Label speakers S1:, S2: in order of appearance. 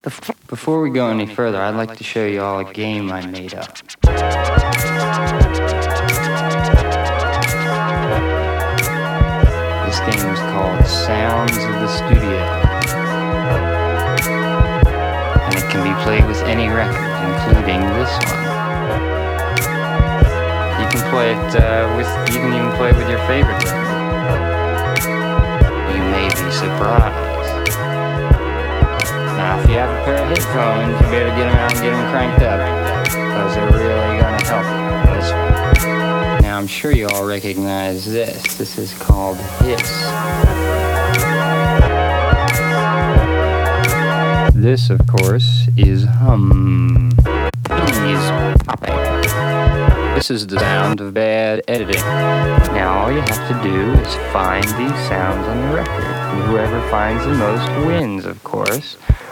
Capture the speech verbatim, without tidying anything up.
S1: Before we go any further, I'd like to show you all a game I made up. This game is called Sounds of the Studio, and it can be played with any record, including this one. You can play it uh, with, you can even play it with your favorite record. You may be surprised. Now, if you have a pair of headphones, you better get them out and get them cranked up, because they're really going to help you. This one. Now, I'm sure you all recognize this. This is called Hiss. This, of course, is Hum. He's popping. This is the sound of bad editing. Now, all you have to do is find these sounds on the record. And whoever finds the most wins, of course.